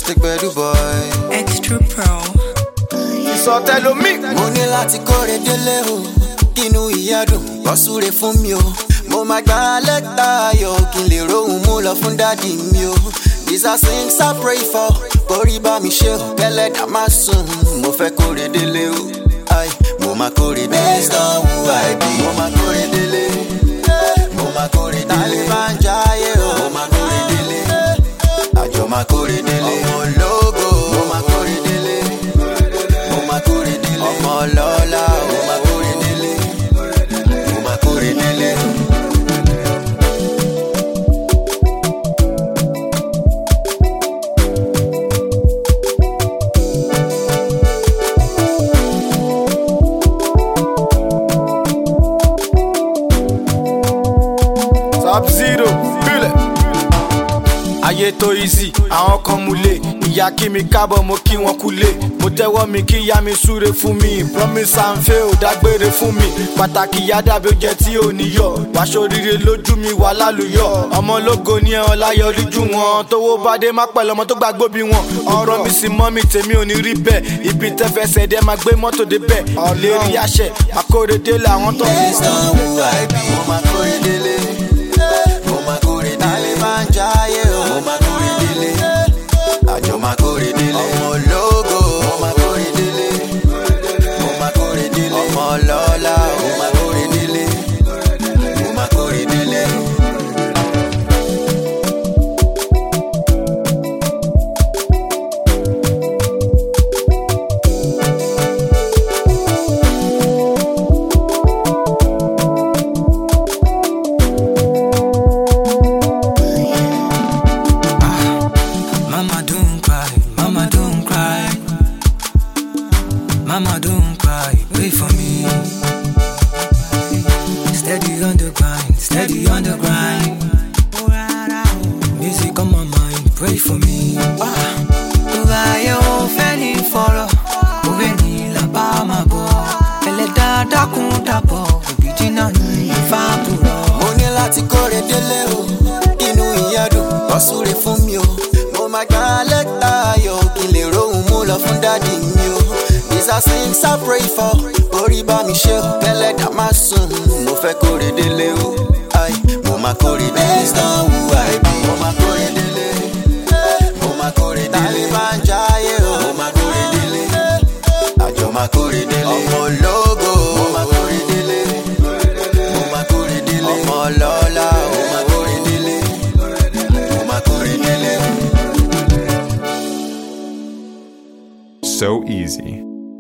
the bedu boy. Extra Pro. Sọtẹ́lò mi. Mo ní láti kórè délé o, kínú ìyá dùn, kó súre fún mi o. Mo máa gba lẹ́tà ayọ̀ kí n lè rohùn mú lọ fún dádì mi o. These are things I pray for, kórí bá mi ṣe o, kẹ́lẹ́dà má sùn. Mo fẹ́ kórè délé o, ay, mo máa kórè délé. Based on who I be, mo máa kórè délé. Mo máa kórè délé. Taliban jayé o, mo máa kórè délé. Àjọ máa kórè délé. Ọmọ ológo, mo máa kórè délé. Mo máa kórè délé. Ọmọ ọlọ́lá, mo máa kórè délé. Mo máa kórè délé. Sub-Zero, bílẹ̀. Ayé tó easy, àwọn kan mú lé. Ìyá kí mi kábọ̀, mo kí wọn kú lé. Mo tẹ́wọ́ mi kí ìyá mi súre fún mi. Promise and fail, dágbére fún mi. Pàtàkì ìyá dàbí oúnjẹ tí ò ní yọ̀. Wàṣọ rire lójú mi wà lálùyọ̀. Ọmọ ológo ní ẹ̀hàn láyọ̀ lójú wọn. Tówó bá dé má pẹ̀lú ọmọ tó gbàgbó bí wọn. Ọ̀rọ̀ mi sì mọ́ mi tèmi ò ní rí bẹ́ẹ̀. Ibi tẹ́fẹsẹ̀ dẹ́ máa gbé mọ́tò débẹ̀. Ọ̀lẹ́ rí àṣẹ, àkórèdé làwọn tó fi Based on who I be, mo máa kórè délé. Mo máa kórè délé. Taliban jayé o, mo máa kórè délé. Àjọ máa kórè délé. Ọmọ ológo, mo máa kórè délé. Mo máa kórè délé. Ọmọ ọlọ́lá, mo máa kórè délé. Mo máa kórè délé. Mama don't cry, mama don't cry. Mama don't cry, wait for me. Steady on the grind, steady on the grind. Music on my mind, pray for me. Uvaye o feni foro, uveni la ba ma bo. Ele da kun da bo, obijina ni fa puro. Mo ní láti kórè délé o, inú ìyá dùn, kó súre fún mi o. Mo máa gba lẹ́tà ayọ̀ kí n lè rohùn mú lọ fún dádì mi o. These are things I pray for, kórí bá mi ṣe o, kẹ́lẹ́dà má sùn. Mo fẹ́ kórè délé o, ay, mo máa kórè délé. Based on who I be, mo máa kórè délé. Mo máa kórè délé. Taliban jayé o, mo máa kórè délé. Àjọ máa kórè délé. Ọmọ ológo, mo máa kórè délé. Mo máa kórè délé. Ọmọ ọlọ́lá, mo máa kórè délé. Mo máa kórè délé. So easy.